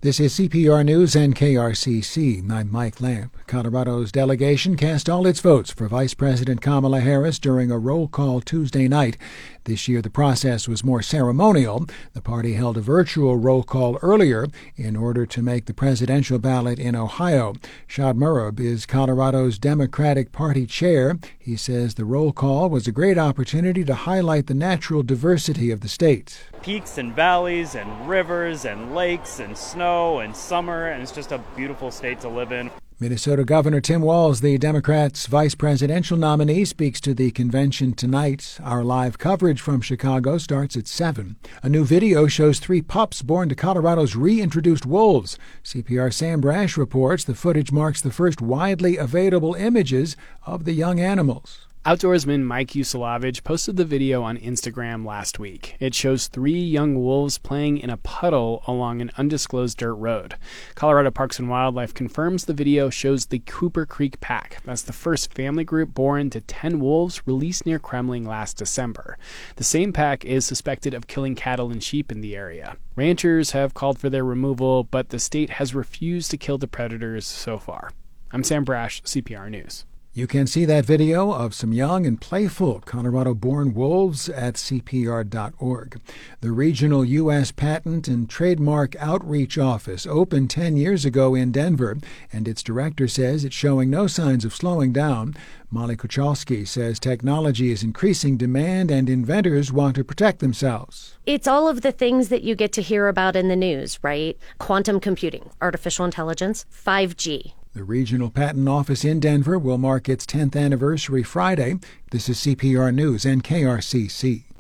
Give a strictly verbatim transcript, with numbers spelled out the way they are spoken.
This is C P R News and K R C C. I'm Mike Lamp. Colorado's delegation cast all its votes for Vice President Kamala Harris during a roll call Tuesday night. This year, the process was more ceremonial. The party held a virtual roll call earlier in order to make the presidential ballot in Ohio. Shad Murab is Colorado's Democratic Party chair. He says the roll call was a great opportunity to highlight the natural diversity of the state. Peaks and valleys and rivers and lakes and snow and summer, and it's just a beautiful state to live in. Minnesota Governor Tim Walz, the Democrats' vice presidential nominee, speaks to the convention tonight. Our live coverage from Chicago starts at seven. A new video shows three pups born to Colorado's reintroduced wolves. C P R Sam Brash reports the footage marks the first widely available images of the young animals. Outdoorsman Mike Usilovich posted the video on Instagram last week. It shows three young wolves playing in a puddle along an undisclosed dirt road. Colorado Parks and Wildlife confirms the video shows the Cooper Creek Pack. That's the first family group born to ten wolves released near Kremling last December. The same pack is suspected of killing cattle and sheep in the area. Ranchers have called for their removal, but the state has refused to kill the predators so far. I'm Sam Brash, C P R News. You can see that video of some young and playful Colorado-born wolves at C P R dot org. The regional U S Patent and Trademark Outreach Office opened ten years ago in Denver, and its director says it's showing no signs of slowing down. Molly Kuchalski says technology is increasing demand and inventors want to protect themselves. It's all of the things that you get to hear about in the news, right? Quantum computing, artificial intelligence, five G. The Regional Patent Office in Denver will mark its tenth anniversary Friday. This is C P R News and K R C C.